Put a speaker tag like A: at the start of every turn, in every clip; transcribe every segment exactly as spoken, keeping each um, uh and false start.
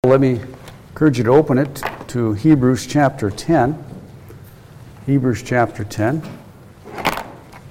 A: Bible, let me encourage you to open it to Hebrews chapter ten. Hebrews chapter ten. I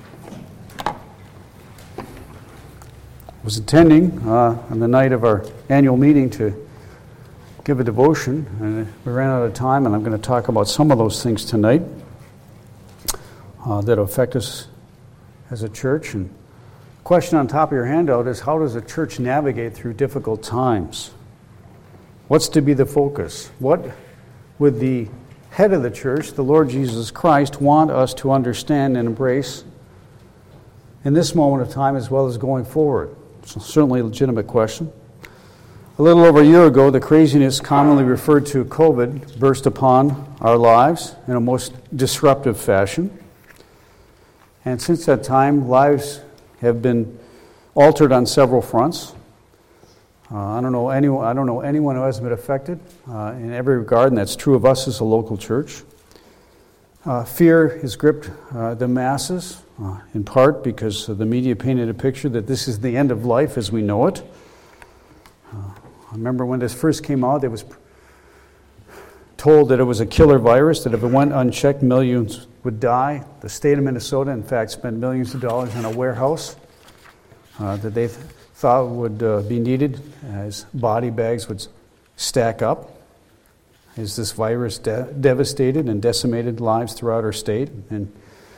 A: was intending uh, on the night of our annual meeting to give a devotion, and we ran out of time, and I'm going to talk about some of those things tonight uh, that affect us as a church. And the question on top of your handout is, how does a church navigate through difficult times? What's to be the focus? What would the head of the church, the Lord Jesus Christ, want us to understand and embrace in this moment of time as well as going forward? It's certainly a legitimate question. A little over a year ago, the craziness commonly referred to COVID burst upon our lives in a most disruptive fashion. And since that time, lives have been altered on several fronts. Uh, I don't know anyone. I don't know anyone who hasn't been affected uh, in every regard, and that's true of us as a local church. Uh, fear has gripped uh, the masses, uh, in part because the media painted a picture that this is the end of life as we know it. Uh, I remember when this first came out, it was told that it was a killer virus, that if it went unchecked, millions would die. The state of Minnesota, in fact, spent millions of dollars on a warehouse uh, that they th- thought would uh, be needed as body bags would stack up as this virus de- devastated and decimated lives throughout our state. And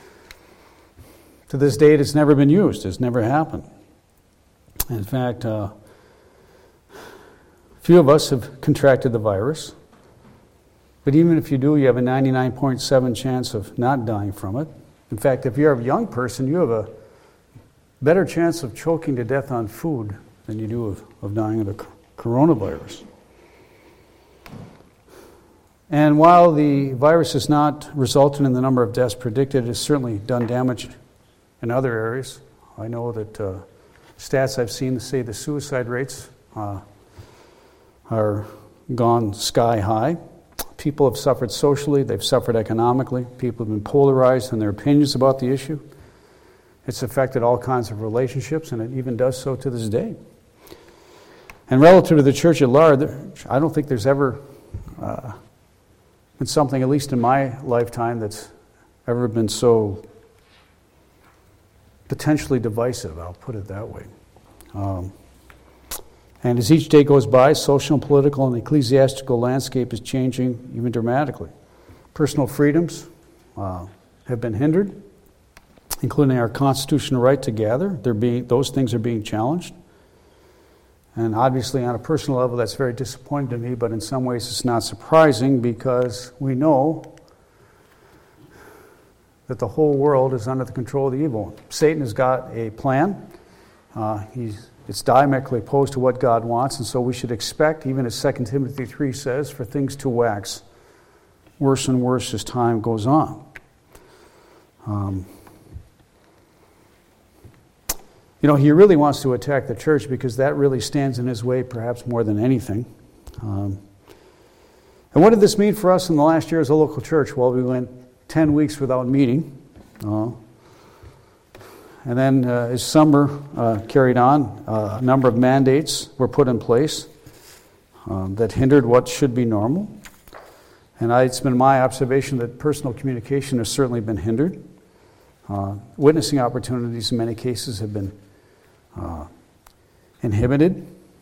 A: to this date, it's never been used. It's never happened. In fact, uh, few of us have contracted the virus, but even if you do, you have a ninety-nine point seven chance of not dying from it. In fact, if you're a young person, you have a better chance of choking to death on food than you do of, of dying of the coronavirus. And while the virus has not resulted in the number of deaths predicted, it has certainly done damage in other areas. I know that uh, stats I've seen say the suicide rates uh, are gone sky high. People have suffered socially, they've suffered economically, people have been polarized in their opinions about the issue. It's affected all kinds of relationships, and it even does so to this day. And relative to the church at large, I don't think there's ever uh, been something, at least in my lifetime, that's ever been so potentially divisive, I'll put it that way. Um, And as each day goes by, social, political, and ecclesiastical landscape is changing even dramatically. Personal freedoms uh, have been hindered, including our constitutional right to gather. They're being, those things are being challenged. And obviously on a personal level, that's very disappointing to me, but in some ways it's not surprising because we know that the whole world is under the control of the evil. Satan has got a plan. Uh, he's It's diametrically opposed to what God wants, and so we should expect, even as Second Timothy three says, for things to wax worse and worse as time goes on. Um, you know, he really wants to attack the church because that really stands in his way perhaps more than anything. Um, and what did this mean for us in the last year as a local church? Well, we went ten weeks without meeting. Uh, And then uh, as summer uh, carried on, uh, a number of mandates were put in place um, that hindered what should be normal. And I, it's been my observation that personal communication has certainly been hindered. Uh, witnessing opportunities in many cases have been uh, inhibited.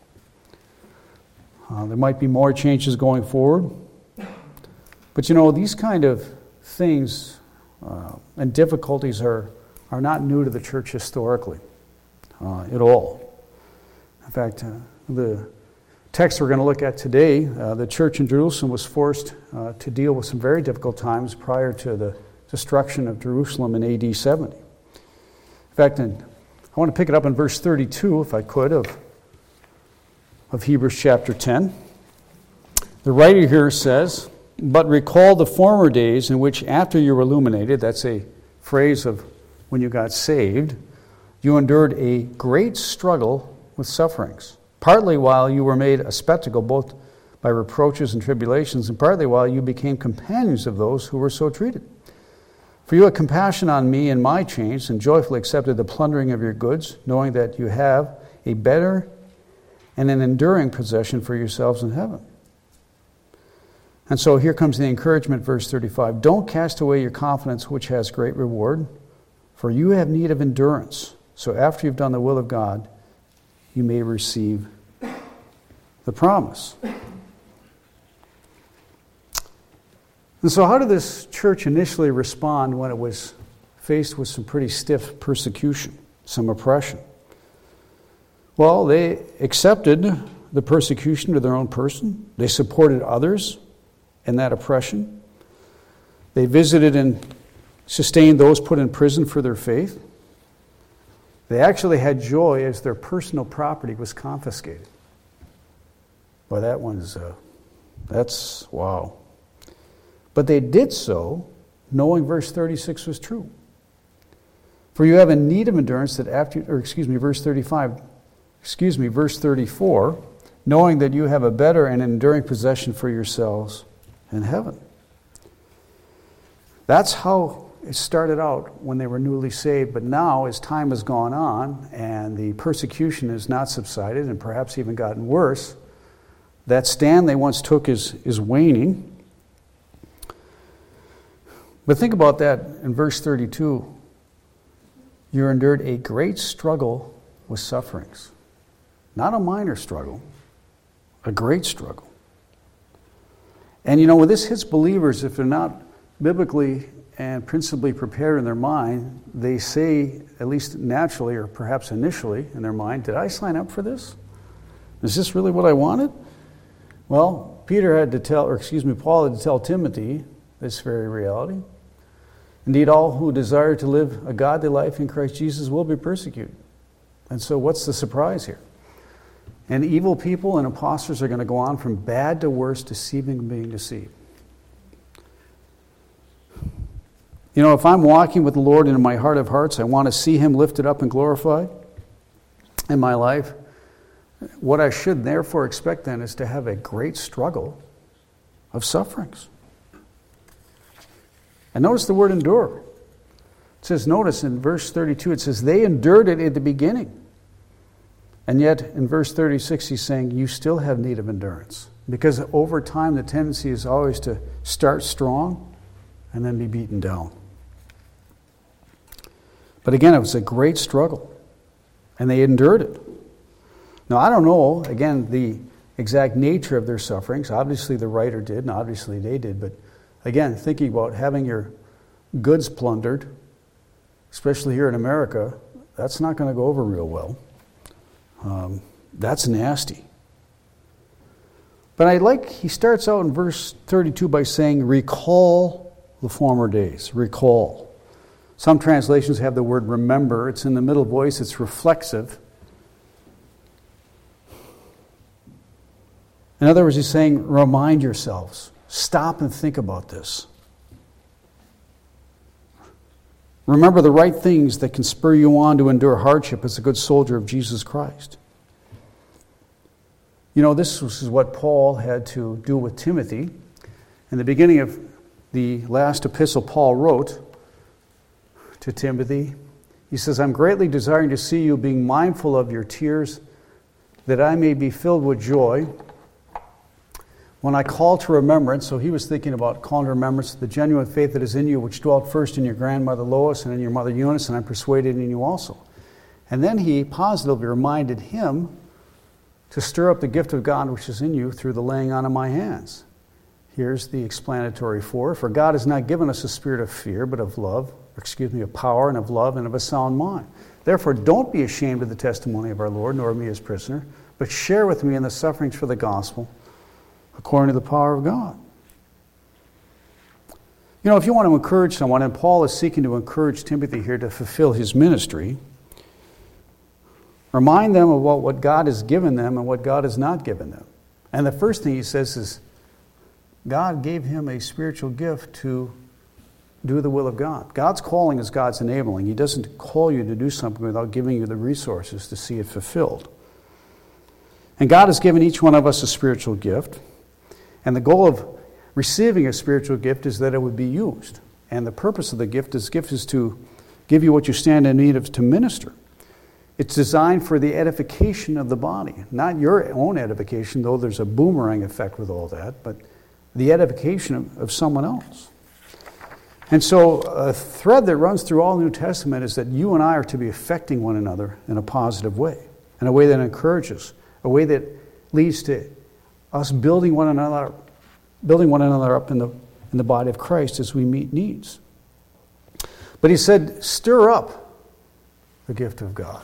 A: Uh, there might be more changes going forward. But you know, these kind of things uh, and difficulties are are not new to the church historically uh, at all. In fact, uh, the text we're going to look at today, uh, the church in Jerusalem was forced uh, to deal with some very difficult times prior to the destruction of Jerusalem in A D seventy. In fact, in, I want to pick it up in verse thirty-two, if I could, of, of Hebrews chapter ten. The writer here says, "But recall the former days in which after you were illuminated," that's a phrase of when you got saved, "you endured a great struggle with sufferings, partly while you were made a spectacle both by reproaches and tribulations, and partly while you became companions of those who were so treated. For you had compassion on me in my chains, and joyfully accepted the plundering of your goods, knowing that you have a better and an enduring possession for yourselves in heaven. And so here comes the encouragement, verse thirty-five. Don't cast away your confidence, which has great reward, for you have need of endurance. So after you've done the will of God, you may receive the promise. And so how did this church initially respond when it was faced with some pretty stiff persecution, some oppression? Well, they accepted the persecution to their own person. They supported others in that oppression. They visited and sustained those put in prison for their faith. They actually had joy as their personal property was confiscated. Boy, that one's, uh, that's, wow. But they did so knowing verse thirty-six was true. For you have a need of endurance that after, or excuse me, verse thirty-five, excuse me, verse thirty-four, knowing that you have a better and enduring possession for yourselves in heaven. That's how it started out when they were newly saved, but now as time has gone on and the persecution has not subsided and perhaps even gotten worse, that stand they once took is, is waning. But think about that in verse thirty-two. You endured a great struggle with sufferings. Not a minor struggle, a great struggle. And you know, when this hits believers, if they're not biblically and principally prepared in their mind, they say, at least naturally or perhaps initially in their mind, did I sign up for this? Is this really what I wanted? Well, Peter had to tell, or excuse me, Paul had to tell Timothy this very reality. Indeed, all who desire to live a godly life in Christ Jesus will be persecuted. And so what's the surprise here? And evil people and impostors are going to go on from bad to worse, deceiving and being deceived. You know, if I'm walking with the Lord and in my heart of hearts, I want to see Him lifted up and glorified in my life. What I should therefore expect then is to have a great struggle of sufferings. And notice the word endure. It says, notice in verse thirty-two, it says, they endured it at the beginning. And yet in verse thirty-six, he's saying, you still have need of endurance. Because over time, the tendency is always to start strong and then be beaten down. But again, it was a great struggle. And they endured it. Now, I don't know, again, the exact nature of their sufferings. Obviously, the writer did, and obviously they did. But again, thinking about having your goods plundered, especially here in America, that's not going to go over real well. Um, that's nasty. But I like, he starts out in verse thirty-two by saying, recall the former days. Recall. Some translations have the word remember. It's in the middle voice. It's reflexive. In other words, he's saying, remind yourselves. Stop and think about this. Remember the right things that can spur you on to endure hardship as a good soldier of Jesus Christ. You know, this is what Paul had to do with Timothy. In the beginning of the last epistle Paul wrote to Timothy, he says, I'm greatly desiring to see you, being mindful of your tears, that I may be filled with joy when I call to remembrance. So he was thinking about calling to remembrance the genuine faith that is in you, which dwelt first in your grandmother Lois and in your mother Eunice, and I'm persuaded in you also. And then he positively reminded him to stir up the gift of God which is in you through the laying on of my hands. Here's the explanatory for. For God has not given us a spirit of fear, but of love, or excuse me, of power and of love and of a sound mind. Therefore, don't be ashamed of the testimony of our Lord, nor of me as prisoner, but share with me in the sufferings for the gospel, according to the power of God. You know, if you want to encourage someone, and Paul is seeking to encourage Timothy here to fulfill his ministry, remind them of what, what God has given them and what God has not given them. And the first thing he says is, God gave him a spiritual gift to do the will of God. God's calling is God's enabling. He doesn't call you to do something without giving you the resources to see it fulfilled. And God has given each one of us a spiritual gift. And the goal of receiving a spiritual gift is that it would be used. And the purpose of the gift is, gift is to give you what you stand in need of to minister. It's designed for the edification of the body. Not your own edification, though there's a boomerang effect with all that, but the edification of, of someone else. And so a thread that runs through all New Testament is that you and I are to be affecting one another in a positive way, in a way that encourages, a way that leads to us building one another, building one another up in the in the body of Christ as we meet needs. But he said, stir up the gift of God.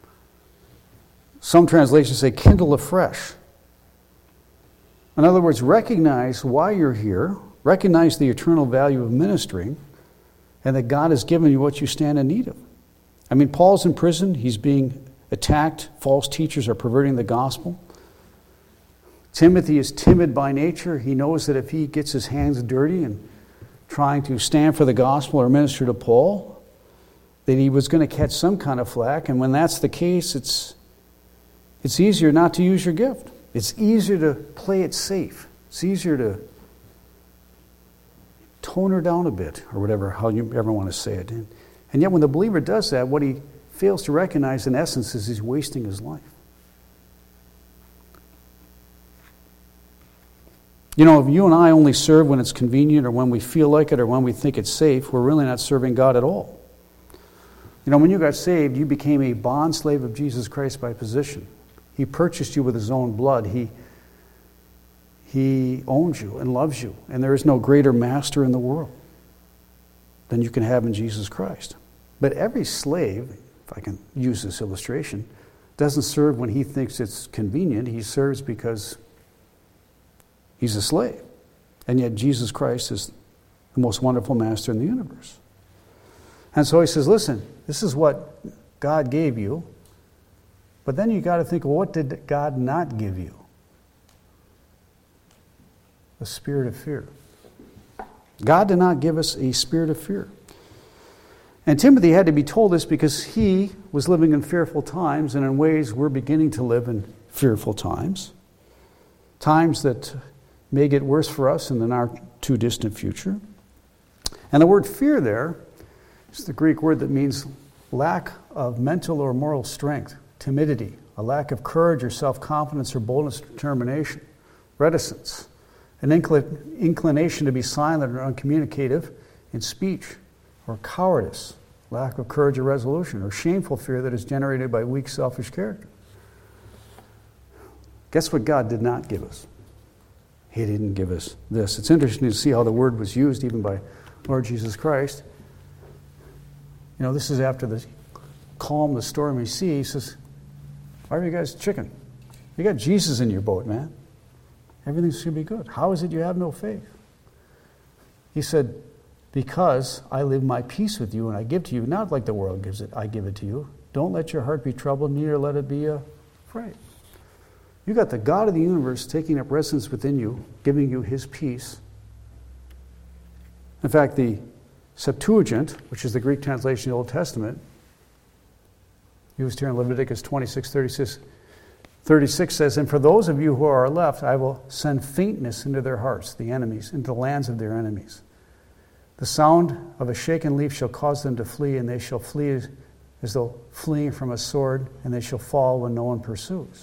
A: Some translations say, kindle afresh. In other words, recognize why you're here, recognize the eternal value of ministering, and that God has given you what you stand in need of. I mean, Paul's in prison, he's being attacked, false teachers are perverting the gospel. Timothy is timid by nature. He knows that if he gets his hands dirty and trying to stand for the gospel or minister to Paul, that he was going to catch some kind of flack. And when that's the case, it's it's easier not to use your gift. It's easier to play it safe. It's easier to tone her down a bit, or whatever, how you ever want to say it. And, and yet when the believer does that, what he fails to recognize in essence is he's wasting his life. You know, if you and I only serve when it's convenient or when we feel like it or when we think it's safe, we're really not serving God at all. You know, when you got saved, you became a bond slave of Jesus Christ by position. He purchased you with his own blood. He, he owns you and loves you. And there is no greater master in the world than you can have in Jesus Christ. But every slave, if I can use this illustration, doesn't serve when he thinks it's convenient. He serves because he's a slave. And yet Jesus Christ is the most wonderful master in the universe. And so he says, listen, this is what God gave you. But then you got to think, well, what did God not give you? A spirit of fear. God did not give us a spirit of fear. And Timothy had to be told this because he was living in fearful times, and in ways we're beginning to live in fearful times. Times that may get worse for us in the not too distant future. And the word fear there is the Greek word that means lack of mental or moral strength, timidity, a lack of courage or self-confidence or boldness or determination, reticence, an incl- inclination to be silent or uncommunicative in speech, or cowardice, lack of courage or resolution, or shameful fear that is generated by weak, selfish character. Guess what God did not give us? He didn't give us this. It's interesting to see how the word was used even by Lord Jesus Christ. You know, this is after the calm, the stormy sea. He says, why are you guys chicken? You got Jesus in your boat, man. Everything's going to be good. How is it you have no faith? He said, because I live my peace with you and I give to you, not like the world gives it, I give it to you. Don't let your heart be troubled, neither let it be afraid. You got the God of the universe taking up residence within you, giving you his peace. In fact, the Septuagint, which is the Greek translation of the Old Testament, used here in Leviticus twenty-six, thirty-six, thirty-six says, and for those of you who are left, I will send faintness into their hearts, the enemies, into the lands of their enemies. The sound of a shaken leaf shall cause them to flee, and they shall flee as, as though fleeing from a sword, and they shall fall when no one pursues.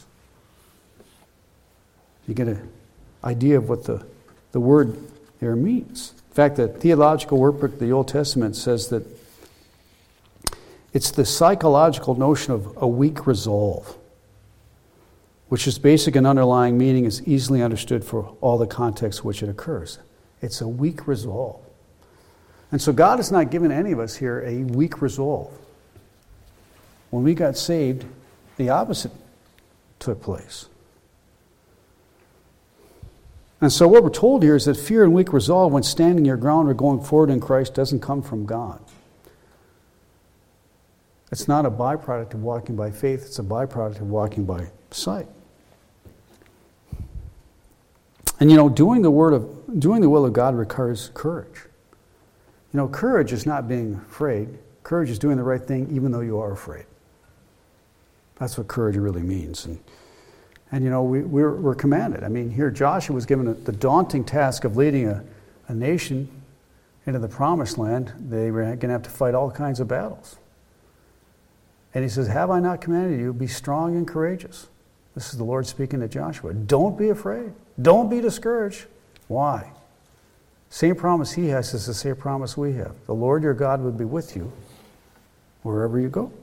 A: You get an idea of what the, the word there means. In fact, the theological workbook of the Old Testament says that it's the psychological notion of a weak resolve, which is basic and underlying meaning is easily understood for all the contexts in which it occurs. It's a weak resolve. And so God has not given any of us here a weak resolve. When we got saved, the opposite took place. And so what we're told here is that fear and weak resolve when standing your ground or going forward in Christ doesn't come from God. It's not a byproduct of walking by faith, it's a byproduct of walking by sight. And you know, doing the word of doing the will of God requires courage. You know, courage is not being afraid. Courage is doing the right thing even though you are afraid. That's what courage really means. And And, you know, we, we're, we're commanded. I mean, here Joshua was given a, the daunting task of leading a, a nation into the promised land. They were going to have to fight all kinds of battles. And he says, have I not commanded you, be strong and courageous? This is the Lord speaking to Joshua. Don't be afraid. Don't be discouraged. Why? Same promise he has is the same promise we have. The Lord your God would be with you wherever you go.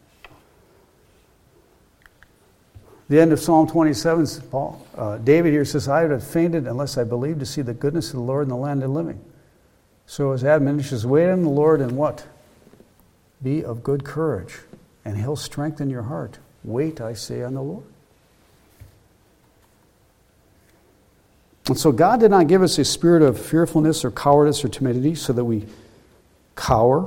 A: The end of Psalm twenty-seven, Paul, uh, David here says, I would have fainted unless I believed to see the goodness of the Lord in the land of the living. So his admonition is, wait on the Lord and what? Be of good courage, and he'll strengthen your heart. Wait, I say, on the Lord. And so God did not give us a spirit of fearfulness or cowardice or timidity so that we cower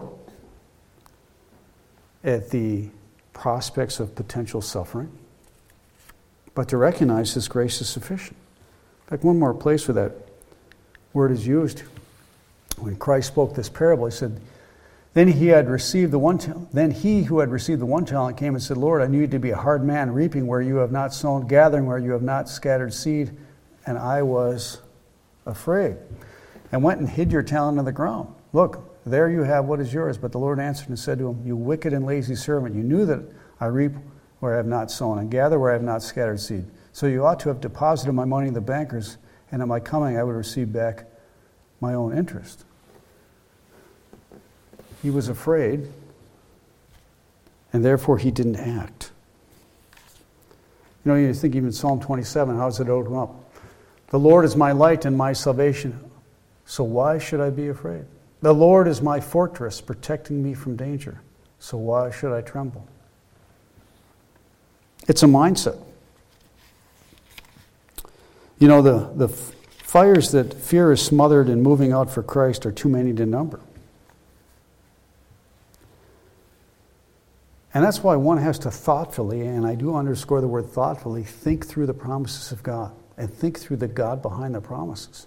A: at the prospects of potential suffering, but to recognize His grace is sufficient. In fact, one more place where that word is used, when Christ spoke this parable, He said, Then he had received the one talent. Then he who had received the one talent came and said, Lord, I knew you to be a hard man, reaping where you have not sown, gathering where you have not scattered seed, and I was afraid, and went and hid your talent in the ground. Look, there you have what is yours. But the Lord answered and said to him, You wicked and lazy servant, you knew that I reap where I have not sown, and gather where I have not scattered seed. So you ought to have deposited my money in the bankers, and at my coming I would receive back my own interest. He was afraid, and therefore he didn't act. You know, you think even Psalm twenty-seven, how does it open up? The Lord is my light and my salvation, so why should I be afraid? The Lord is my fortress, protecting me from danger, so why should I tremble? It's a mindset. You know, the, the fires that fear is smothered in moving out for Christ are too many to number. And that's why one has to thoughtfully, and I do underscore the word thoughtfully, think through the promises of God and think through the God behind the promises.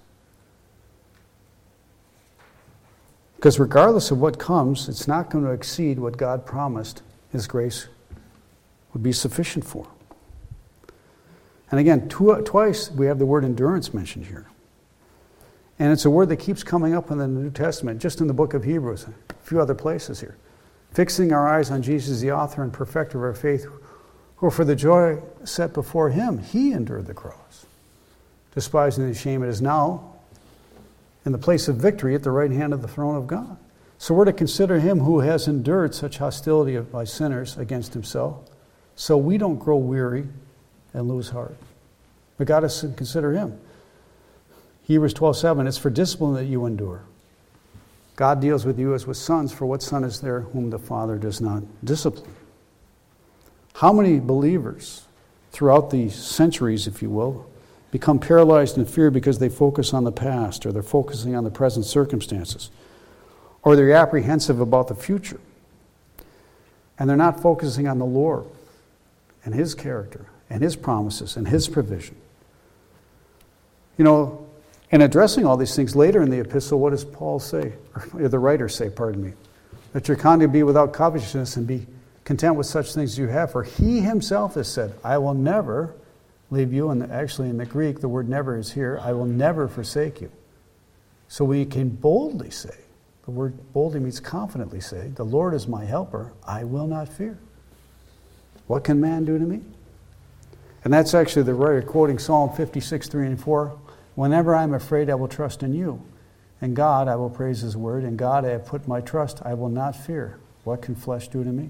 A: Because regardless of what comes, it's not going to exceed what God promised His grace would be sufficient for. And again, tw- twice we have the word endurance mentioned here. And it's a word that keeps coming up in the New Testament, just in the book of Hebrews, a few other places here. Fixing our eyes on Jesus, the author and perfecter of our faith, who for the joy set before Him, He endured the cross, despising the shame. It is now in the place of victory at the right hand of the throne of God. So we're to consider Him who has endured such hostility by sinners against Himself, so we don't grow weary and lose heart. But God has to consider Him. Hebrews twelve seven, it's for discipline that you endure. God deals with you as with sons, for what son is there whom the Father does not discipline? How many believers throughout the centuries, if you will, become paralyzed in fear because they focus on the past, or they're focusing on the present circumstances, or they're apprehensive about the future, and they're not focusing on the Lord and His character and His promises and His provision. You know, in addressing all these things later in the epistle, what does Paul say, or the writer say, pardon me? That your conduct be without covetousness and be content with such things as you have. For He Himself has said, I will never leave you. And actually in the Greek, the word never is here. I will never forsake you. So we can boldly say, the word boldly means confidently say, the Lord is my helper. I will not fear. What can man do to me? And that's actually the writer quoting Psalm fifty-six, three and four. Whenever I'm afraid, I will trust in you. And God, I will praise His word. In God, I have put my trust. I will not fear. What can flesh do to me?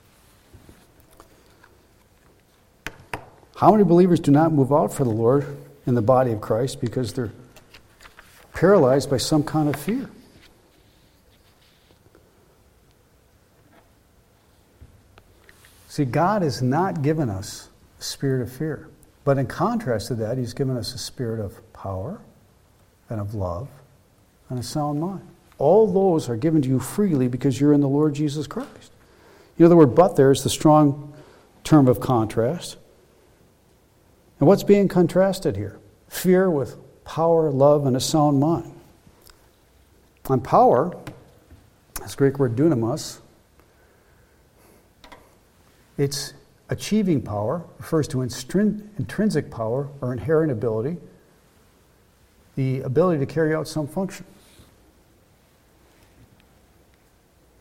A: How many believers do not move out for the Lord in the body of Christ because they're paralyzed by some kind of fear? See, God has not given us a spirit of fear. But in contrast to that, He's given us a spirit of power and of love and a sound mind. All those are given to you freely because you're in the Lord Jesus Christ. You know, the word but there is the strong term of contrast. And what's being contrasted here? Fear with power, love, and a sound mind. And power, this Greek word dunamis, it's achieving power, refers to instrin- intrinsic power or inherent ability, the ability to carry out some function.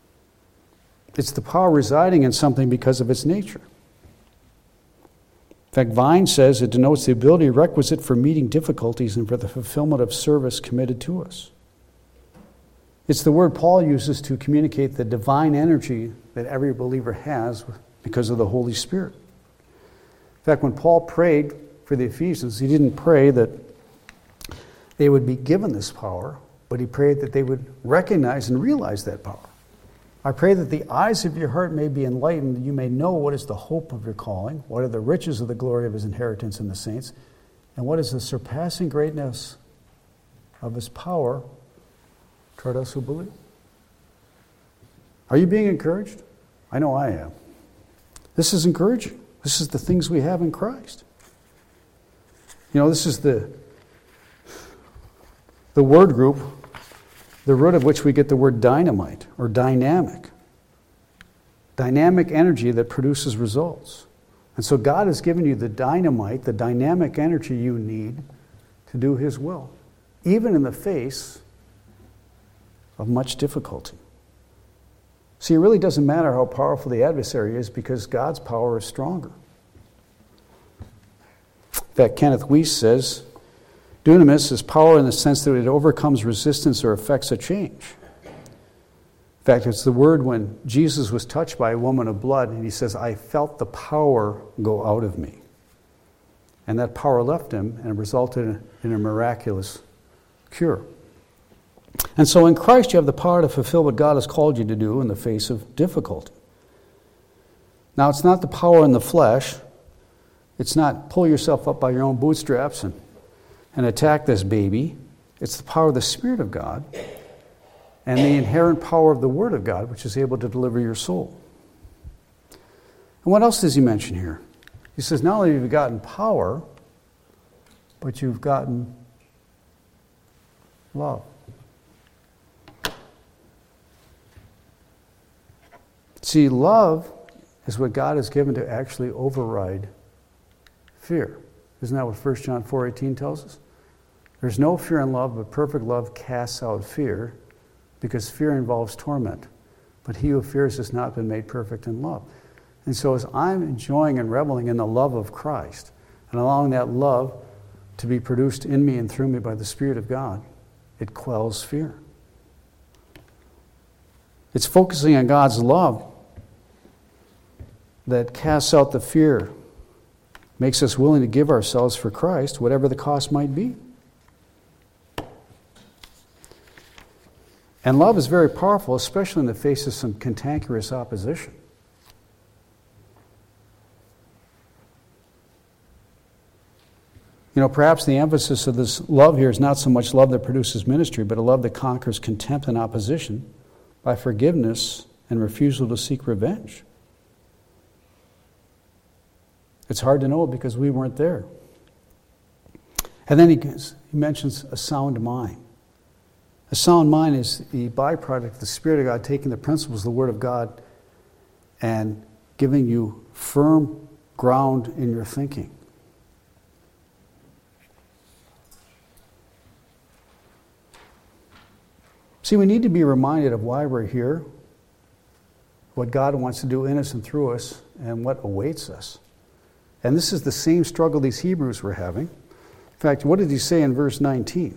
A: It's the power residing in something because of its nature. In fact, Vine says it denotes the ability requisite for meeting difficulties and for the fulfillment of service committed to us. It's the word Paul uses to communicate the divine energy that every believer has because of the Holy Spirit. In fact, when Paul prayed for the Ephesians, he didn't pray that they would be given this power, but he prayed that they would recognize and realize that power. I pray that the eyes of your heart may be enlightened, that you may know what is the hope of your calling, what are the riches of the glory of his inheritance in the saints, and what is the surpassing greatness of his power toward us who believe. Are you being encouraged? I know I am. This is encouraging. This is the things we have in Christ. You know, this is the, the word group, the root of which we get the word dynamite or dynamic. Dynamic energy that produces results. And so God has given you the dynamite, the dynamic energy you need to do his will, even in the face of much difficulty. See, it really doesn't matter how powerful the adversary is because God's power is stronger. In fact, Kenneth Weiss says, dunamis is power in the sense that it overcomes resistance or affects a change. In fact, it's the word when Jesus was touched by a woman of blood, and he says, I felt the power go out of me. And that power left him and resulted in a miraculous cure. And so in Christ you have the power to fulfill what God has called you to do in the face of difficulty. Now it's not the power in the flesh. It's not pull yourself up by your own bootstraps and, and attack this baby. It's the power of the Spirit of God and the inherent power of the Word of God, which is able to deliver your soul. And what else does he mention here? He says not only have you gotten power, but you've gotten love. See, love is what God has given to actually override fear. Isn't that what First John four eighteen tells us? There's no fear in love, but perfect love casts out fear, because fear involves torment. But he who fears has not been made perfect in love. And so as I'm enjoying and reveling in the love of Christ, and allowing that love to be produced in me and through me by the Spirit of God, it quells fear. It's focusing on God's love that casts out the fear, makes us willing to give ourselves for Christ, whatever the cost might be. And love is very powerful, especially in the face of some cantankerous opposition. You know, perhaps the emphasis of this love here is not so much love that produces ministry, but a love that conquers contempt and opposition by forgiveness and refusal to seek revenge. It's hard to know because we weren't there. And then he, he mentions a sound mind. A sound mind is the byproduct of the Spirit of God taking the principles of the Word of God and giving you firm ground in your thinking. See, we need to be reminded of why we're here, what God wants to do in us and through us, and what awaits us. And this is the same struggle these Hebrews were having. In fact, what did he say in verse nineteen?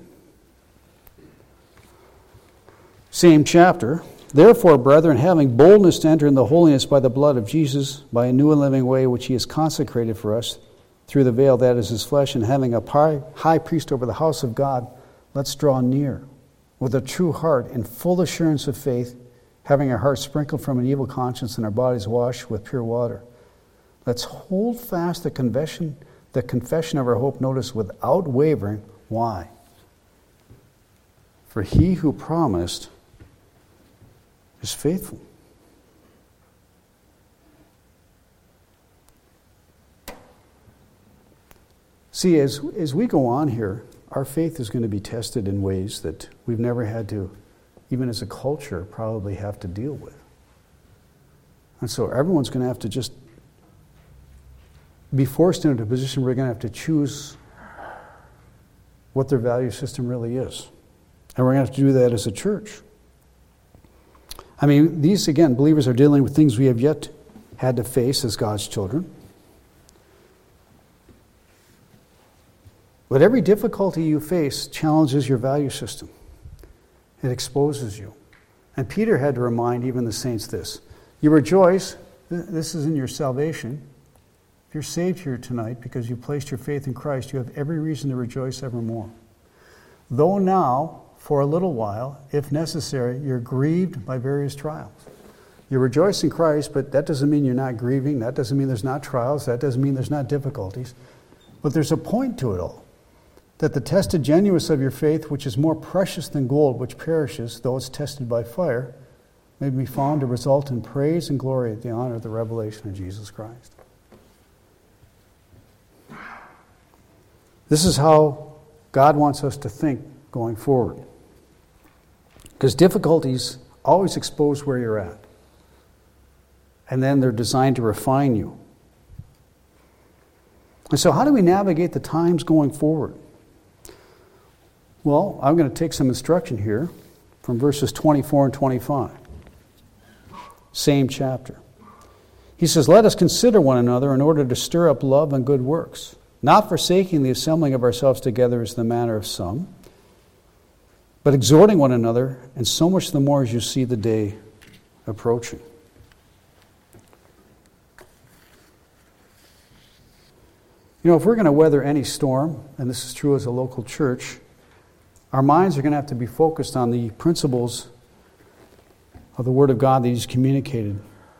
A: Same chapter. Therefore, brethren, having boldness to enter into holiness by the blood of Jesus, by a new and living way which he has consecrated for us, through the veil that is his flesh, and having a high priest over the house of God, let's draw near with a true heart in full assurance of faith, having our hearts sprinkled from an evil conscience and our bodies washed with pure water. Let's hold fast the confession, the confession of our hope, notice, without wavering. Why? For he who promised is faithful. See, as, as we go on here, our faith is going to be tested in ways that we've never had to, even as a culture, probably have to deal with. And so everyone's going to have to just be forced into a position where we're going to have to choose what their value system really is. And we're going to have to do that as a church. I mean, these, again, believers are dealing with things we have yet had to face as God's children. But every difficulty you face challenges your value system. It exposes you. And Peter had to remind even the saints this. You rejoice, this is in your salvation. If you're saved here tonight because you placed your faith in Christ, you have every reason to rejoice evermore. Though now, for a little while, if necessary, you're grieved by various trials. You rejoice in Christ, but that doesn't mean you're not grieving. That doesn't mean there's not trials. That doesn't mean there's not difficulties. But there's a point to it all. That the tested genuineness of your faith, which is more precious than gold, which perishes, though it's tested by fire, may be found to result in praise and glory at the honor of the revelation of Jesus Christ. This is how God wants us to think going forward. Because difficulties always expose where you're at. And then they're designed to refine you. And so how do we navigate the times going forward? Well, I'm going to take some instruction here from verses twenty-four and twenty-five. Same chapter. He says, let us consider one another in order to stir up love and good works, not forsaking the assembling of ourselves together as the manner of some, but exhorting one another, and so much the more as you see the day approaching. You know, if we're going to weather any storm, and this is true as a local church, our minds are going to have to be focused on the principles of the Word of God that He's communicated.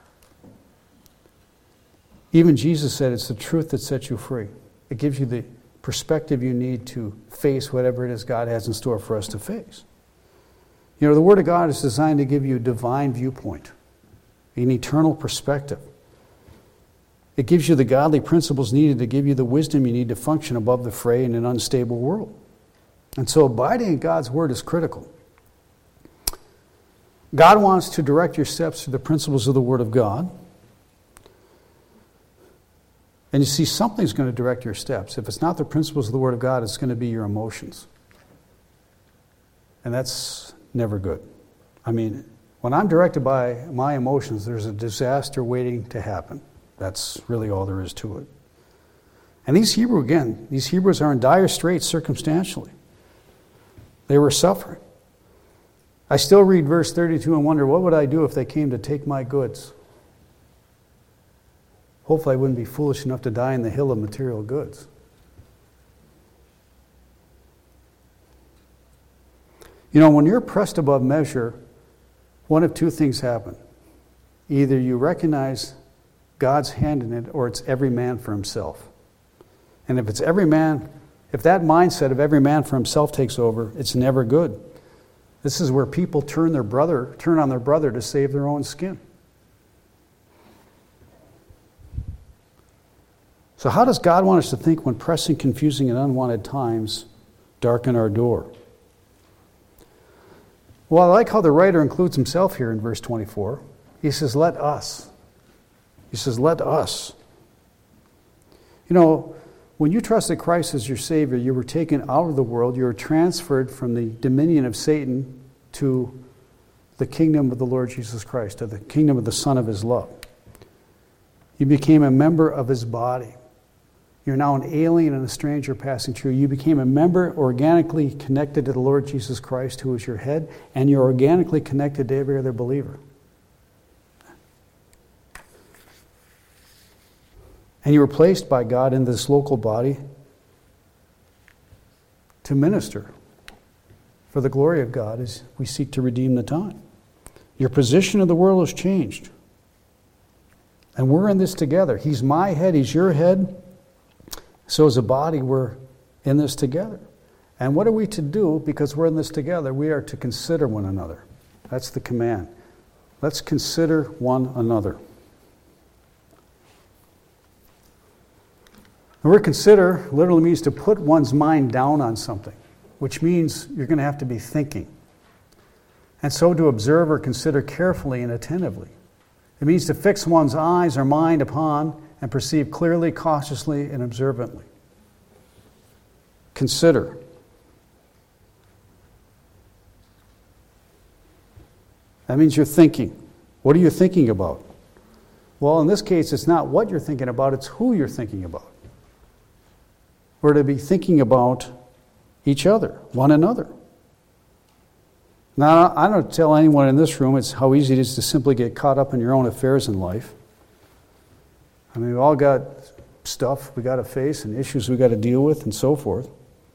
A: Even Jesus said it's the truth that sets you free. It gives you the perspective you need to face whatever it is God has in store for us to face. You know, the Word of God is designed to give you a divine viewpoint, an eternal perspective. It gives you the godly principles needed to give you the wisdom you need to function above the fray in an unstable world. And so abiding in God's Word is critical. God wants to direct your steps through the principles of the Word of God. And you see, something's going to direct your steps. If it's not the principles of the Word of God, it's going to be your emotions. And that's never good. I mean, when I'm directed by my emotions, there's a disaster waiting to happen. That's really all there is to it. And these Hebrew, again, these Hebrews are in dire straits circumstantially. They were suffering. I still read verse thirty-two and wonder, what would I do if they came to take my goods? Hopefully I wouldn't be foolish enough to die in the hill of material goods. You know, when you're pressed above measure, one of two things happen. Either you recognize God's hand in it, or it's every man for himself. And if it's every man, if that mindset of every man for himself takes over, it's never good. This is where people turn their brother, turn on their brother to save their own skin. So how does God want us to think when pressing, confusing, and unwanted times darken our door? Well, I like how the writer includes himself here in verse twenty-four. He says, let us. He says, let us. You know, when you trusted Christ as your Savior, you were taken out of the world. You were transferred from the dominion of Satan to the kingdom of the Lord Jesus Christ, to the kingdom of the Son of His love. You became a member of His body. You're now an alien and a stranger passing through. You became a member organically connected to the Lord Jesus Christ, who is your head, and you're organically connected to every other believer. And you were placed by God in this local body to minister for the glory of God as we seek to redeem the time. Your position in the world has changed. And we're in this together. He's my head, He's your head. So as a body, we're in this together. And what are we to do because we're in this together? We are to consider one another. That's the command. Let's consider one another. The word consider literally means to put one's mind down on something, which means you're going to have to be thinking. And so to observe or consider carefully and attentively. It means to fix one's eyes or mind upon and perceive clearly, cautiously, and observantly. Consider. That means you're thinking. What are you thinking about? Well, in this case, it's not what you're thinking about, it's who you're thinking about. we're to be thinking about each other, one another. Now, I don't tell anyone in this room it's how easy it is to simply get caught up in your own affairs in life. I mean, we've all got stuff we got to face and issues we got to deal with and so forth.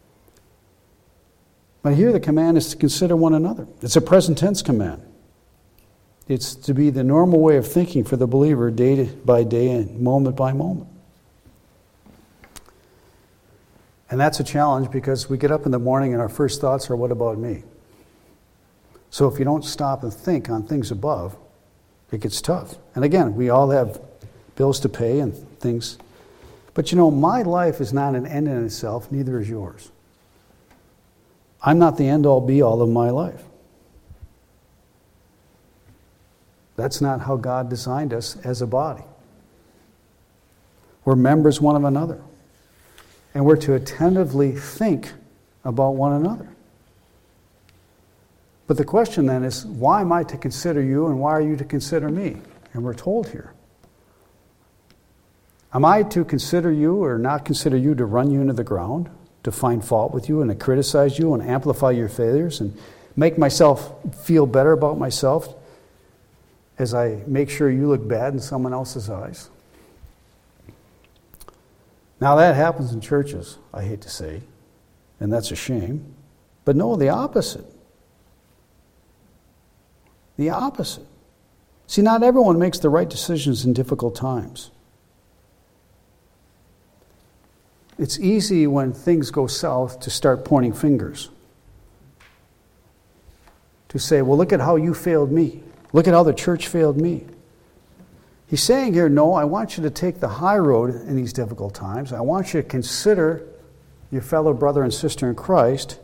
A: But here the command is to consider one another. It's a present tense command. It's to be the normal way of thinking for the believer day by day and moment by moment. And that's a challenge because we get up in the morning and our first thoughts are, what about me? So if you don't stop and think on things above, it gets tough. And again, we all have bills to pay and things. But you know, my life is not an end in itself, neither is yours. I'm not the end-all be-all of my life. That's not how God designed us as a body. We're members one of another. And we're to attentively think about one another. But the question then is, why am I to consider you and why are you to consider me? And we're told here. Am I to consider you or not consider you to run you into the ground, to find fault with you and to criticize you and amplify your failures and make myself feel better about myself as I make sure you look bad in someone else's eyes? Now that happens in churches, I hate to say, and that's a shame. But no, the opposite. The opposite. See, not everyone makes the right decisions in difficult times. It's easy when things go south to start pointing fingers. To say, well, look at how you failed me. Look at how the church failed me. He's saying here, no, I want you to take the high road in these difficult times. I want you to consider your fellow brother and sister in Christ.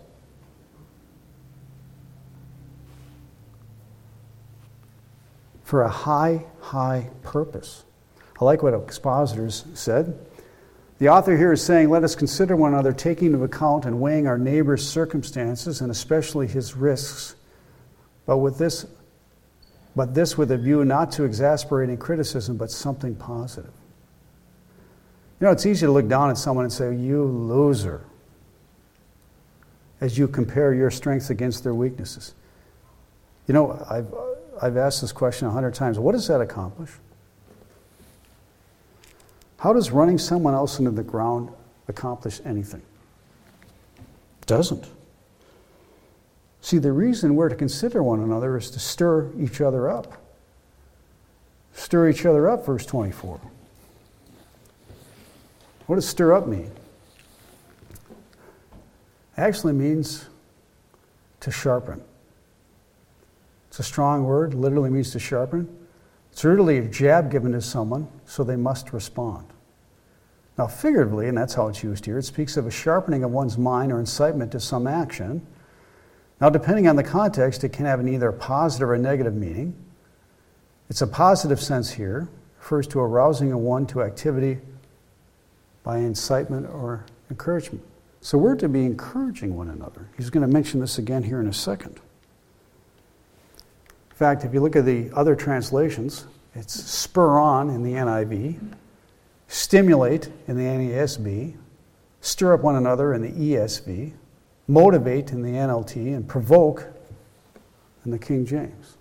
A: For a high, high purpose. I like what expositors said. The author here is saying, let us consider one another, taking into account and weighing our neighbor's circumstances and especially his risks, but with this But this with a view not to exasperating criticism, but something positive. You know, it's easy to look down at someone and say, you loser, as you compare your strengths against their weaknesses. You know, I've, I've asked this question a hundred times. What does that accomplish? How does running someone else into the ground accomplish anything? It doesn't. See, the reason we're to consider one another is to stir each other up. Stir each other up, verse twenty-four. What does stir up mean? It actually means to sharpen. It's a strong word, literally means to sharpen. It's literally a jab given to someone, so they must respond. Now, figuratively, and that's how it's used here, it speaks of a sharpening of one's mind or incitement to some action. Now, depending on the context, it can have an either positive or negative meaning. It's a positive sense here, refers to arousing of one to activity by incitement or encouragement. So we're to be encouraging one another. He's going to mention this again here in a second. In fact, if you look at the other translations, it's spur on in the N I V, stimulate in the N A S B, stir up one another in the E S V, motivate in the N L T, and provoke in the King James.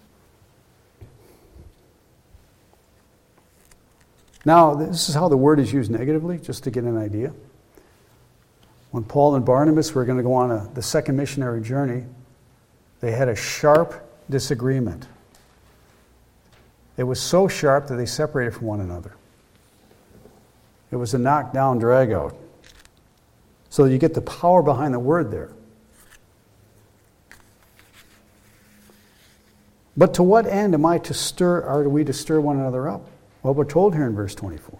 A: Now, this is how the word is used negatively, just to get an idea. When Paul and Barnabas were going to go on a, the second missionary journey, they had a sharp disagreement. It was so sharp that they separated from one another. It was a knockdown, drag out. So you get the power behind the word there. But to what end am I to stir, are we to stir one another up? Well, we're told here in verse twenty-four.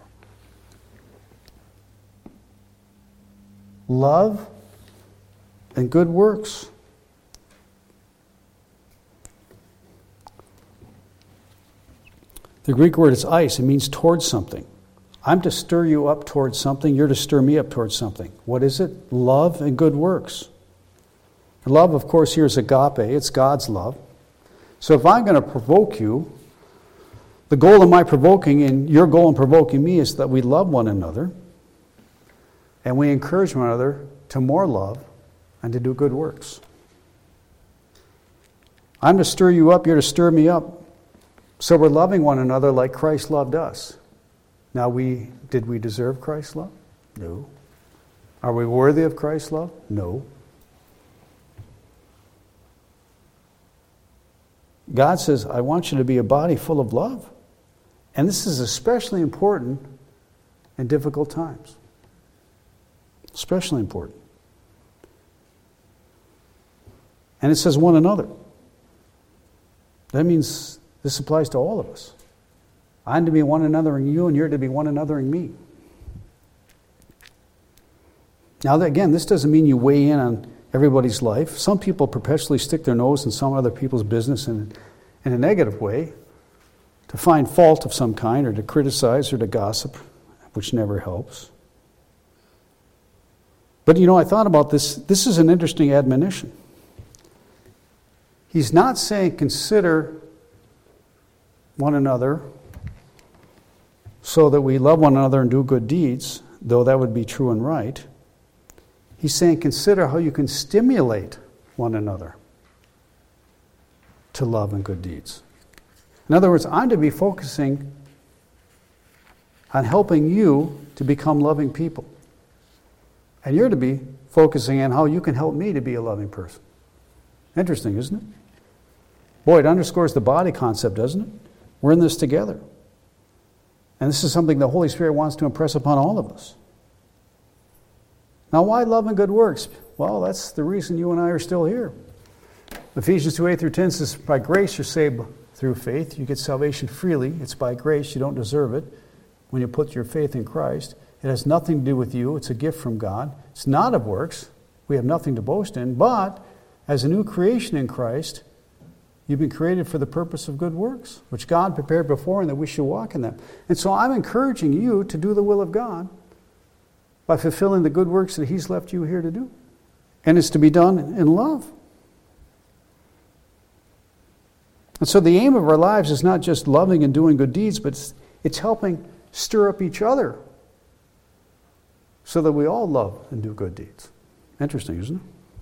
A: Love and good works. The Greek word is eis. It means towards something. I'm to stir you up towards something. You're to stir me up towards something. What is it? Love and good works. And love, of course, here is agape. It's God's love. So if I'm going to provoke you, the goal of my provoking and your goal in provoking me is that we love one another. And we encourage one another to more love and to do good works. I'm to stir you up, you're to stir me up. So we're loving one another like Christ loved us. Now, we did we deserve Christ's love? No. Are we worthy of Christ's love? No. God says, I want you to be a body full of love. And this is especially important in difficult times. Especially important. And it says one another. That means this applies to all of us. I'm to be one another in you, and you're to be one another in me. Now, again, this doesn't mean you weigh in on everybody's life. Some people perpetually stick their nose in some other people's business in, in a negative way, to find fault of some kind, or to criticize, or to gossip, which never helps. But, you know, I thought about this. This is an interesting admonition. He's not saying consider one another so that we love one another and do good deeds, though that would be true and right. He's saying consider how you can stimulate one another to love and good deeds. In other words, I'm to be focusing on helping you to become loving people. And you're to be focusing on how you can help me to be a loving person. Interesting, isn't it? Boy, it underscores the body concept, doesn't it? We're in this together. And this is something the Holy Spirit wants to impress upon all of us. Now, why love and good works? Well, that's the reason you and I are still here. Ephesians two, eight through ten says, by grace you're saved through faith. You get salvation freely. It's by grace. You don't deserve it. When you put your faith in Christ, it has nothing to do with you. It's a gift from God. It's not of works. We have nothing to boast in. But as a new creation in Christ, you've been created for the purpose of good works, which God prepared before and that we should walk in them. And so I'm encouraging you to do the will of God by fulfilling the good works that He's left you here to do. And it's to be done in love. And so the aim of our lives is not just loving and doing good deeds, but it's, it's helping stir up each other so that we all love and do good deeds. Interesting, isn't it?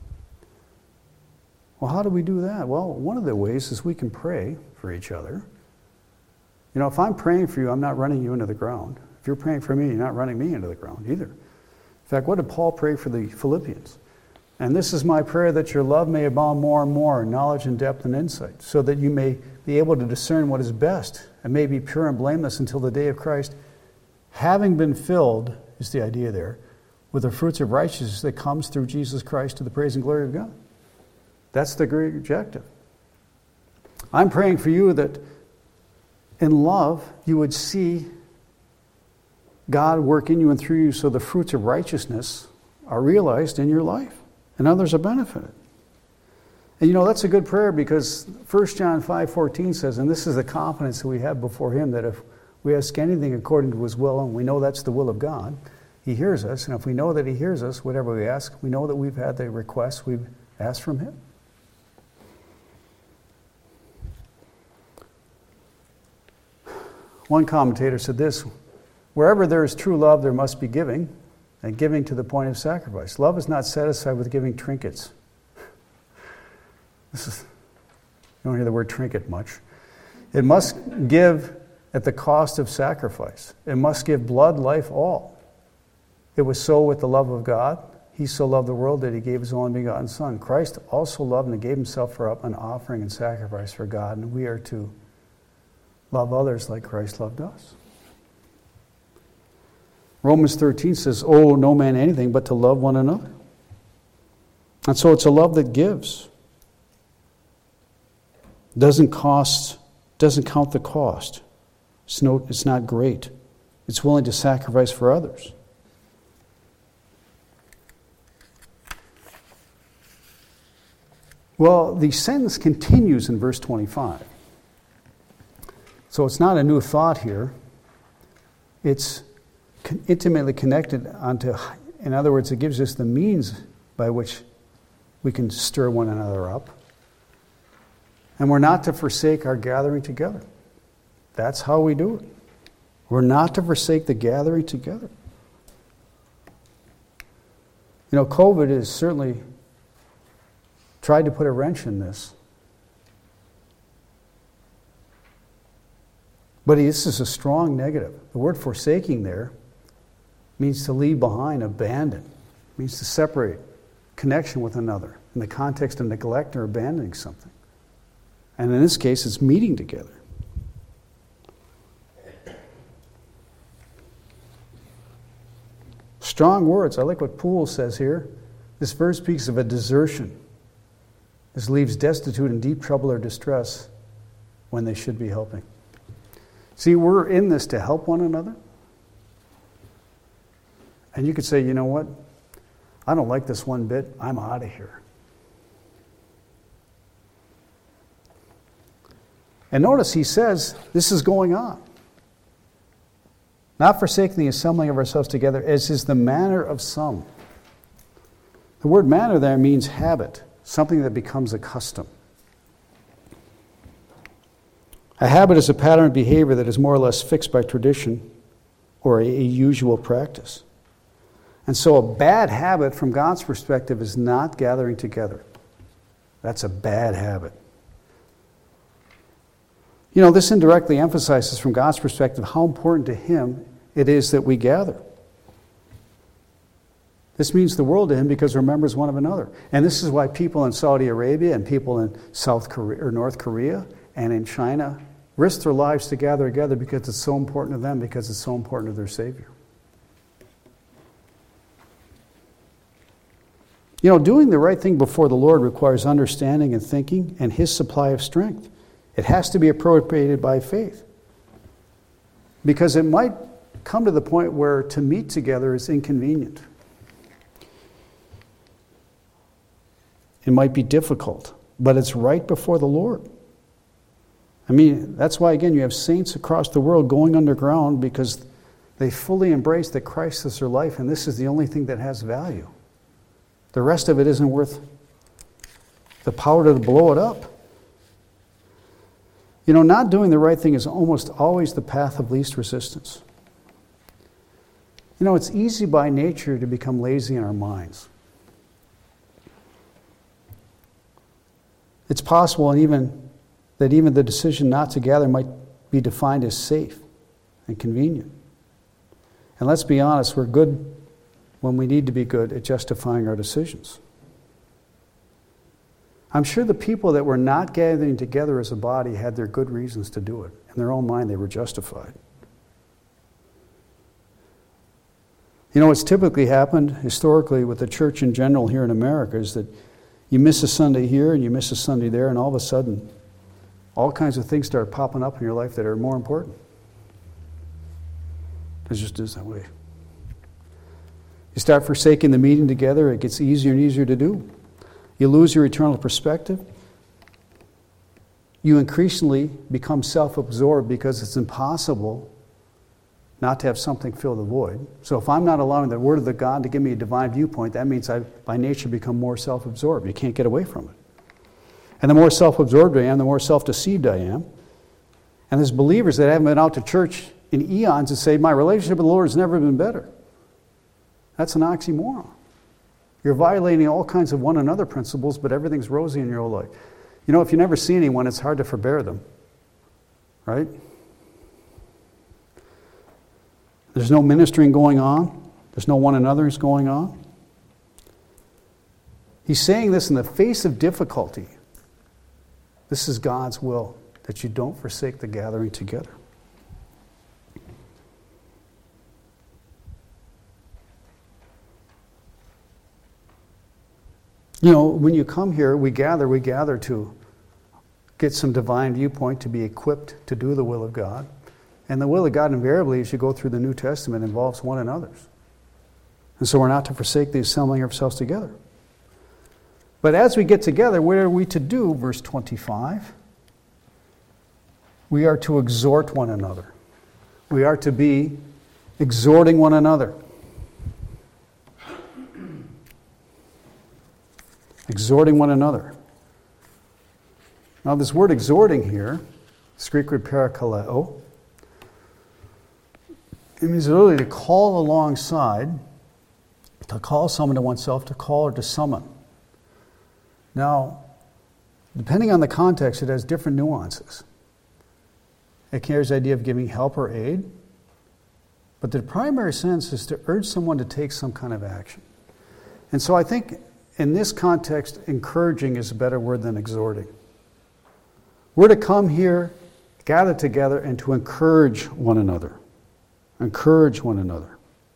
A: Well, how do we do that? Well, one of the ways is we can pray for each other. You know, if I'm praying for you, I'm not running you into the ground. If you're praying for me, you're not running me into the ground either. In fact, what did Paul pray for the Philippians? And this is my prayer, that your love may abound more and more in knowledge and depth and insight, so that you may be able to discern what is best and may be pure and blameless until the day of Christ, having been filled, is the idea there, with the fruits of righteousness that comes through Jesus Christ to the praise and glory of God. That's the great objective. I'm praying for you that in love you would see God work in you and through you so the fruits of righteousness are realized in your life and others are benefited. And you know, that's a good prayer because First John five fourteen says, and this is the confidence that we have before Him, that if we ask anything according to His will, and we know that's the will of God, He hears us. And if we know that He hears us, whatever we ask, we know that we've had the request we've asked from Him. One commentator said this, wherever there is true love, there must be giving, and giving to the point of sacrifice. Love is not satisfied with giving trinkets. This is, you don't hear the word trinket much. It must give at the cost of sacrifice. It must give blood, life, all. It was so with the love of God. He so loved the world that He gave His only begotten Son. Christ also loved and gave Himself for up an offering and sacrifice for God, and we are to love others like Christ loved us. Romans thirteen says, owe no man anything but to love one another. And so it's a love that gives. Doesn't cost, doesn't count the cost. It's, no, it's not great. It's willing to sacrifice for others. Well, the sentence continues in verse twenty-five. So it's not a new thought here. It's intimately connected onto, in other words, it gives us the means by which we can stir one another up. And we're not to forsake our gathering together. That's how we do it. We're not to forsake the gathering together. You know, COVID has certainly tried to put a wrench in this. But this is a strong negative. The word forsaking there means to leave behind, abandon. It means to separate, connection with another in the context of neglect or abandoning something. And in this case, it's meeting together. Strong words. I like what Poole says here. This verse speaks of a desertion. This leaves destitute in deep trouble or distress when they should be helping. See, we're in this to help one another. And you could say, you know what? I don't like this one bit. I'm out of here. And notice he says this is going on. Not forsaking the assembling of ourselves together, as is the manner of some. The word manner there means habit, something that becomes a custom. A habit is a pattern of behavior that is more or less fixed by tradition or a, a usual practice. And so a bad habit from God's perspective is not gathering together. That's a bad habit. You know, this indirectly emphasizes from God's perspective how important to Him it is that we gather. This means the world to Him because we're members one of another. And this is why people in Saudi Arabia and people in South Korea or North Korea and in China risk their lives to gather together because it's so important to them, because it's so important to their Savior. You know, doing the right thing before the Lord requires understanding and thinking and His supply of strength. It has to be appropriated by faith. Because it might come to the point where to meet together is inconvenient. It might be difficult, but it's right before the Lord. I mean, that's why, again, you have saints across the world going underground because they fully embrace that Christ is their life, and this is the only thing that has value. The rest of it isn't worth the power to blow it up. You know, not doing the right thing is almost always the path of least resistance. You know, it's easy by nature to become lazy in our minds. It's possible and even that even the decision not to gather might be defined as safe and convenient. And let's be honest, we're good when we need to be good at justifying our decisions. I'm sure the people that were not gathering together as a body had their good reasons to do it. In their own mind, they were justified. You know, what's typically happened historically with the church in general here in America is that you miss a Sunday here and you miss a Sunday there, and all of a sudden, all kinds of things start popping up in your life that are more important. It just is that way. You start forsaking the meeting together, it gets easier and easier to do. You lose your eternal perspective. You increasingly become self-absorbed because it's impossible not to have something fill the void. So if I'm not allowing the Word of the God to give me a divine viewpoint, that means I, by nature, become more self-absorbed. You can't get away from it. And the more self-absorbed I am, the more self-deceived I am. And there's believers that haven't been out to church in eons and say, my relationship with the Lord has never been better. That's an oxymoron. You're violating all kinds of one another principles, but everything's rosy in your whole life. You know, if you never see anyone, it's hard to forbear them. Right? There's no ministering going on. There's no one another's going on. He's saying this in the face of difficulty. This is God's will, that you don't forsake the gathering together. You know, when you come here, we gather, we gather to get some divine viewpoint, to be equipped to do the will of God. And the will of God invariably, as you go through the New Testament, involves one another's. And so we're not to forsake the assembling of ourselves together. But as we get together, what are we to do? Verse twenty-five. We are to exhort one another. We are to be exhorting one another. Exhorting one another. Now this word exhorting here, this Greek word parakaleo, it means literally to call alongside, To call someone to oneself, to call or to summon. Now, depending on the context, it has different nuances. It carries the idea of giving help or aid, but the primary sense is to urge someone to take some kind of action. And so I think in this context, encouraging is a better word than exhorting. We're to come here, gather together, and to encourage one another. Encourage one another.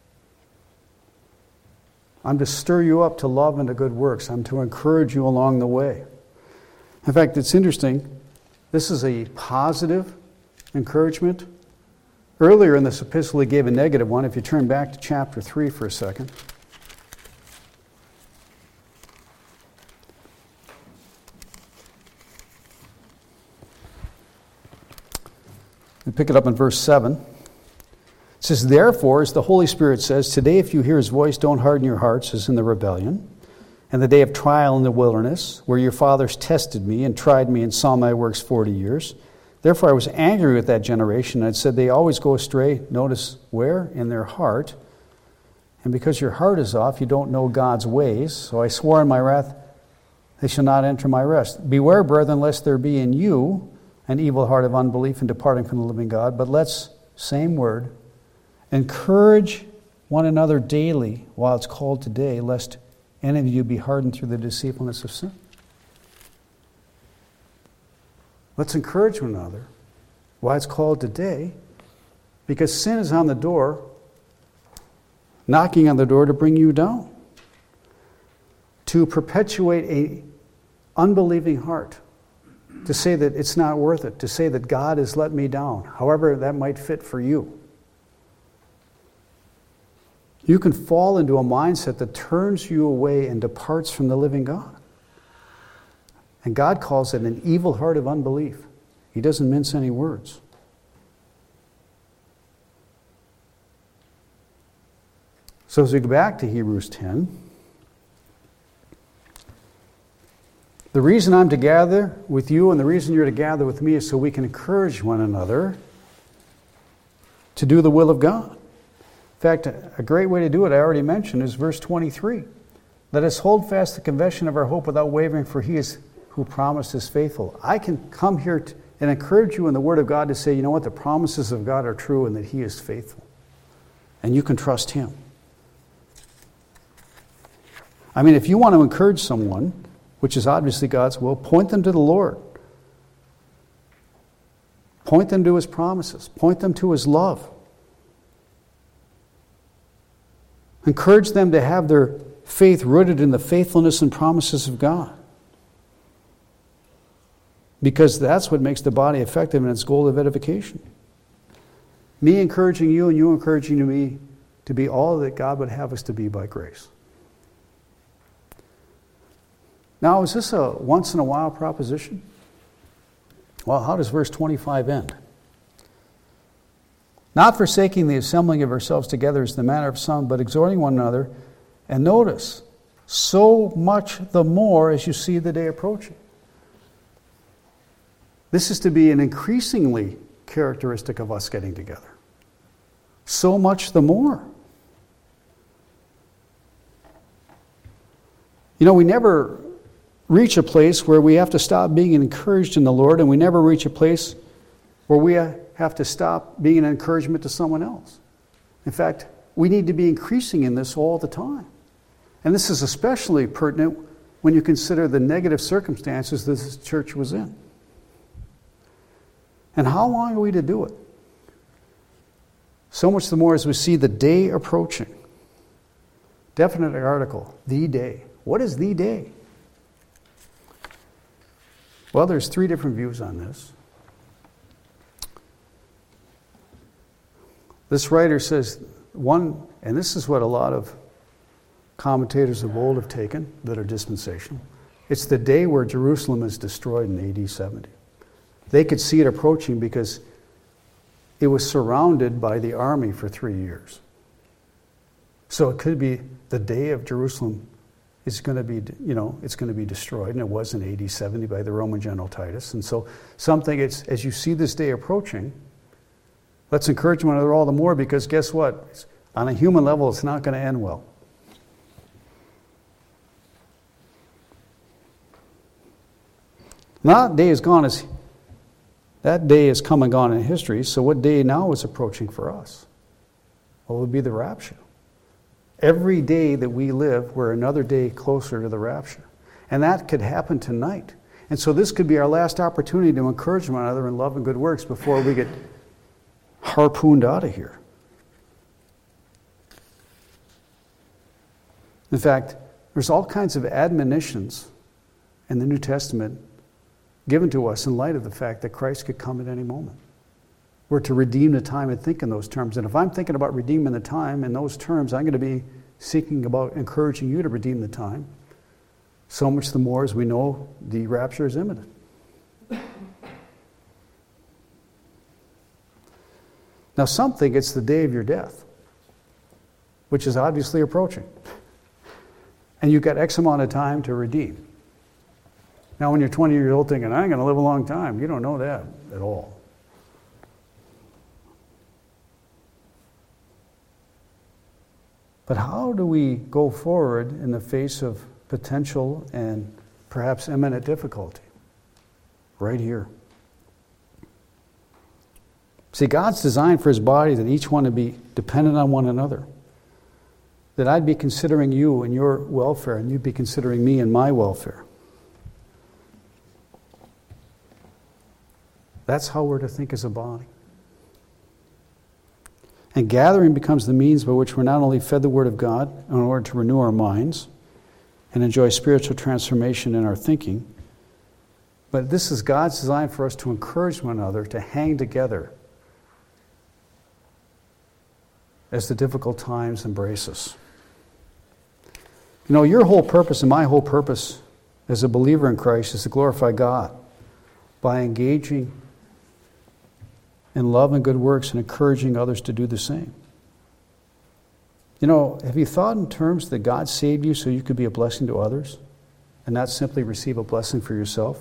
A: I'm to stir you up to love and to good works. I'm to encourage you along the way. In fact, it's interesting. This is a positive encouragement. Earlier in this epistle, he gave a negative one. If you turn back to chapter three for a second. We pick it up in verse seven. It says, therefore, as the Holy Spirit says, today if you hear his voice, don't harden your hearts as in the rebellion, and the day of trial in the wilderness, where your fathers tested me and tried me and saw my works forty years. Therefore I was angry with that generation, and I said, they always go astray. Notice where? In their heart. And because your heart is off, you don't know God's ways. So I swore in my wrath, they shall not enter my rest. Beware, brethren, lest there be in you an evil heart of unbelief and departing from the living God. But let's, same word, encourage one another daily while it's called today, lest any of you be hardened through the deceitfulness of sin. Let's encourage one another while it's called today, because sin is on the door, knocking on the door to bring you down, to perpetuate a unbelieving heart, to say that it's not worth it, to say that God has let me down, however that might fit for you. You can fall into a mindset that turns you away and departs from the living God. And God calls it an evil heart of unbelief. He doesn't mince any words. So as we go back to Hebrews ten, the reason I'm to gather with you and the reason you're to gather with me is so we can encourage one another to do the will of God. In fact, a great way to do it, I already mentioned, is verse twenty-three. Let us hold fast the confession of our hope without wavering, for he is who promised is faithful. I can come here to, and encourage you in the Word of God to say, you know what, the promises of God are true and that he is faithful. And you can trust him. I mean, if you want to encourage someone, which is obviously God's will, point them to the Lord. Point them to his promises. Point them to his love. Encourage them to have their faith rooted in the faithfulness and promises of God. Because that's what makes the body effective in its goal of edification. Me encouraging you and you encouraging me to be all that God would have us to be by grace. Now, is this a once-in-a-while proposition? Well, how does verse twenty-five end? Not forsaking the assembling of ourselves together as the manner of some, but exhorting one another. And notice, so much the more as you see the day approaching. This is to be an increasingly characteristic of us getting together. So much the more. You know, we never reach a place where we have to stop being encouraged in the Lord, and we never reach a place where we have to stop being an encouragement to someone else. In fact, we need to be increasing in this all the time. And this is especially pertinent when you consider the negative circumstances this church was in. And how long are we to do it? So much the more as we see the day approaching. Definite article, the day. What is the day? Well, there's three different views on this. This writer says, one, and this is what a lot of commentators of old have taken that are dispensational, it's the day where Jerusalem is destroyed in A D seventy. They could see it approaching because it was surrounded by the army for three years. So it could be the day of Jerusalem is going to be, you know, it's going to be destroyed, and it was in A D seventy by the Roman general Titus. And so something, it's as you see this day approaching, let's encourage one another all the more, because guess what? On a human level, it's not going to end well. Now that day is gone as that day has come and gone in history, so what day now is approaching for us? Well, it would be the rapture. Every day that we live, we're another day closer to the rapture. And that could happen tonight. And so this could be our last opportunity to encourage one another in love and good works before we get harpooned out of here. In fact, there's all kinds of admonitions in the New Testament given to us in light of the fact that Christ could come at any moment. We're to redeem the time and think in those terms. And if I'm thinking about redeeming the time in those terms, I'm going to be seeking about encouraging you to redeem the time. So much the more as we know the rapture is imminent. Now some think it's the day of your death, which is obviously approaching. And you've got X amount of time to redeem. Now when you're twenty years old thinking, I'm going to live a long time, you don't know that at all. But how do we go forward in the face of potential and perhaps imminent difficulty? Right here. See, God's designed for His body that each one to be dependent on one another. That I'd be considering you and your welfare, and you'd be considering me and my welfare. That's how we're to think as a body. And gathering becomes the means by which we're not only fed the Word of God in order to renew our minds and enjoy spiritual transformation in our thinking, but this is God's design for us to encourage one another to hang together as the difficult times embrace us. You know, your whole purpose and my whole purpose as a believer in Christ is to glorify God by engaging in love and good works and encouraging others to do the same. You know, have you thought in terms that God saved you so you could be a blessing to others and not simply receive a blessing for yourself?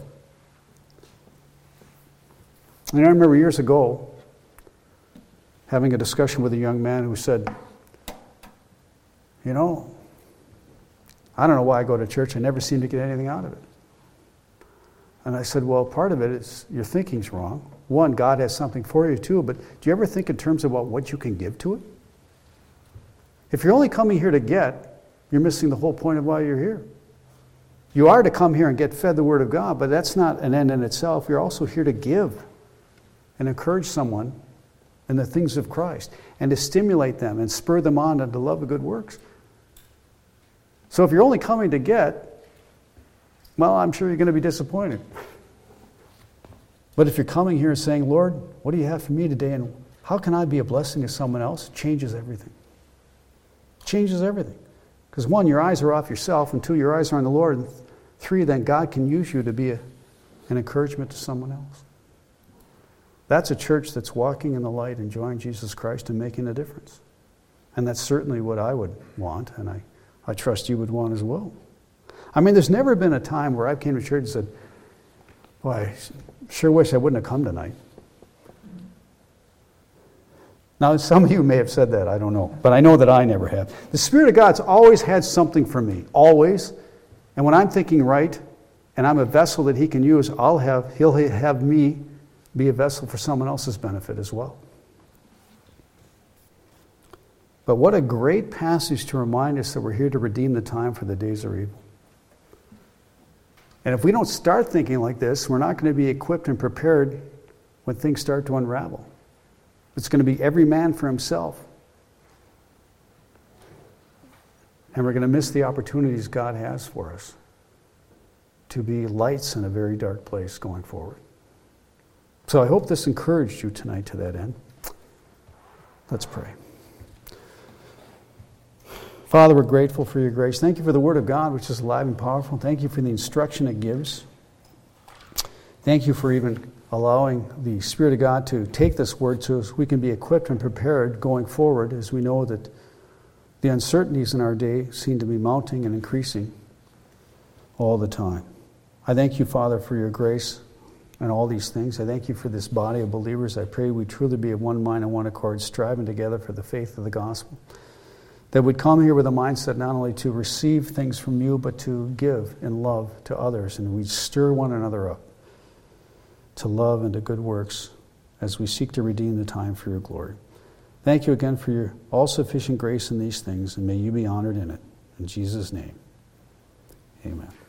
A: And I remember years ago having a discussion with a young man who said, you know, I don't know why I go to church. I never seem to get anything out of it. And I said, well, part of it is your thinking's wrong. One, God has something for you too, but do you ever think in terms about what you can give to it? If you're only coming here to get, you're missing the whole point of why you're here. You are to come here and get fed the Word of God, but that's not an end in itself. You're also here to give and encourage someone in the things of Christ and to stimulate them and spur them on to love the good works. So if you're only coming to get, well, I'm sure you're going to be disappointed. But if you're coming here and saying, Lord, what do you have for me today, and how can I be a blessing to someone else? It changes everything. It changes everything. Because one, your eyes are off yourself, and two, your eyes are on the Lord, and three, then God can use you to be a, an encouragement to someone else. That's a church that's walking in the light, enjoying Jesus Christ and making a difference. And that's certainly what I would want, and I, I trust you would want as well. I mean, there's never been a time where I came to church and said, boy, I sure wish I wouldn't have come tonight. Now, some of you may have said that, I don't know. But I know that I never have. The Spirit of God's always had something for me, always. And when I'm thinking right, and I'm a vessel that He can use, I'll have, He'll have me be a vessel for someone else's benefit as well. But what a great passage to remind us that we're here to redeem the time, for the days are evil. And if we don't start thinking like this, we're not going to be equipped and prepared when things start to unravel. It's going to be every man for himself. And we're going to miss the opportunities God has for us to be lights in a very dark place going forward. So I hope this encouraged you tonight to that end. Let's pray. Father, we're grateful for your grace. Thank you for the Word of God, which is alive and powerful. Thank you for the instruction it gives. Thank you for even allowing the Spirit of God to take this Word so we can be equipped and prepared going forward, as we know that the uncertainties in our day seem to be mounting and increasing all the time. I thank you, Father, for your grace and all these things. I thank you for this body of believers. I pray we truly be of one mind and one accord, striving together for the faith of the gospel. That would come here with a mindset not only to receive things from you, but to give in love to others. And we'd stir one another up to love and to good works as we seek to redeem the time for your glory. Thank you again for your all-sufficient grace in these things, and may you be honored in it. In Jesus' name, amen.